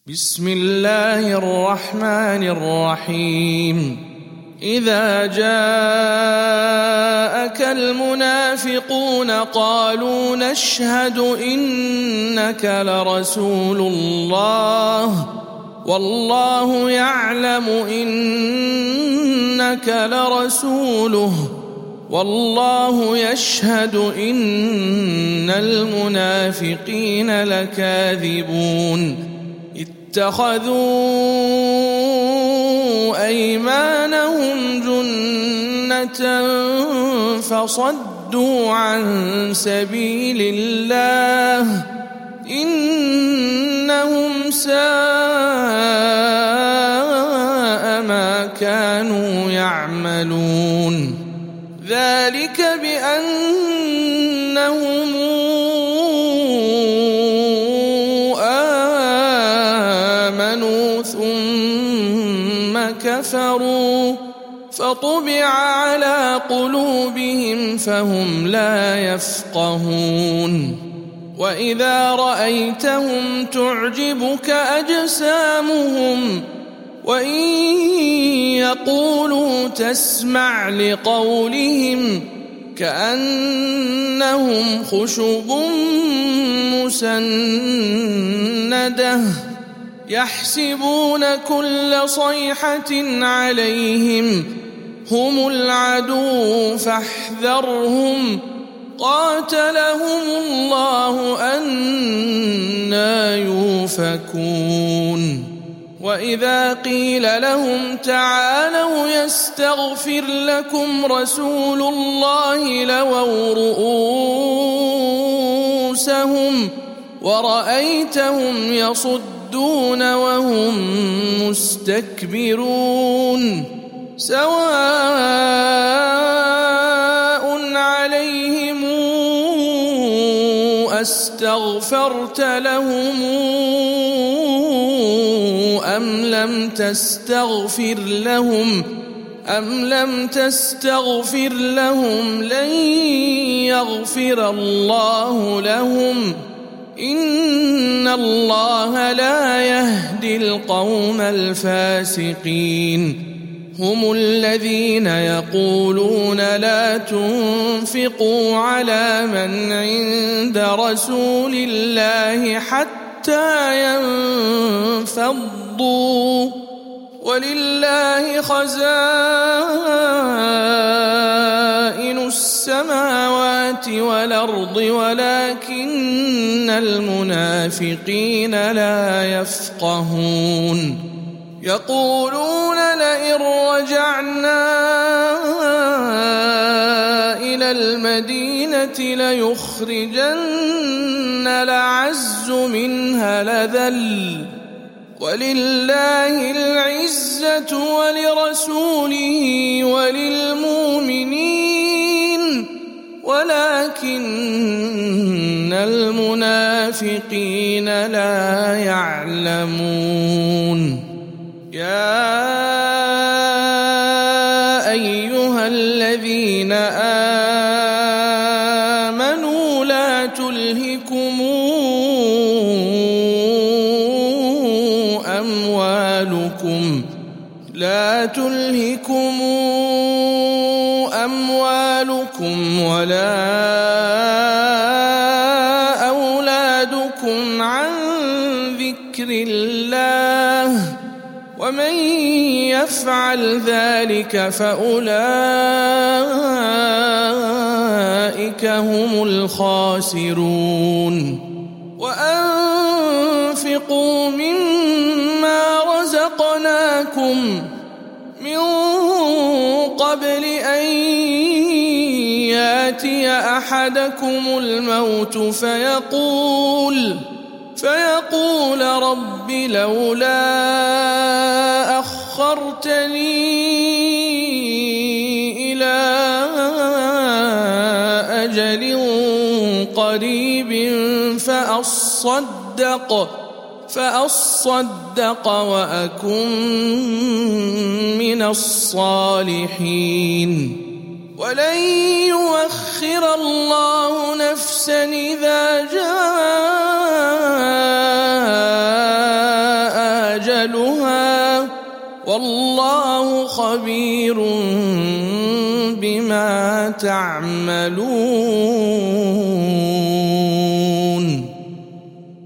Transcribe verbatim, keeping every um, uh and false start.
بسم الله الرحمن الرحيم إذا جاءك المنافقون قالوا نشهد إنك لرسول الله والله يعلم إنك لرسوله والله يشهد إن المنافقين لكاذبون اتخذوا أيمانهم جنة فصدوا عن سبيل الله إنهم ساء ما كانوا يعملون ذلك بأنهم آمنوا ثم كفروا فطبع على قلوبهم فهم لا يفقهون وإذا رأيتهم تعجبك أجسامهم وإن يقولوا تسمع لقولهم كأنهم خشب مسندة يحسبون كل صيحة عليهم هم العدو فاحذرهم قاتلهم الله أنى يؤفكون وإذا قيل لهم تعالوا يستغفر لكم رسول الله لووا رؤوسهم ورأيتهم يصدون وهم مستكبرون سواء عليهم أستغفرت لهم أم لم تستغفر لهم أم لم تستغفر لهم لن يغفر الله لهم إن الله لا يهدي القوم الفاسقين هم الذين يقولون لا تنفقوا على من عند رسول الله حتى ينفضوا ولله خزائن السماوات والأرض ولكن المنافقين لا يفقهون يقولون لئن رجعنا إلى المدينة ليخرجن الأعز منها الأذل ولله العزة ولرسوله وللمؤمنين ولكن المنافقين لا يعلمون يا أيها الذين آمنوا لا تلهكم أموالكم لا تلهكم أموالكم ولا أولادكم عن ذكر الله ومن يفعل ذلك فأولئك هم الخاسرون وأنفقوا مما رزقناكم من قبل أن يأتي أحدكم الموت فيقول فيقول رب لولا أخرتني إلى أجل قريب فأصدق فأصدق وأكن من الصالحين ولن يؤخر الله نفسا إذا جاء والله خبير بما تعملون.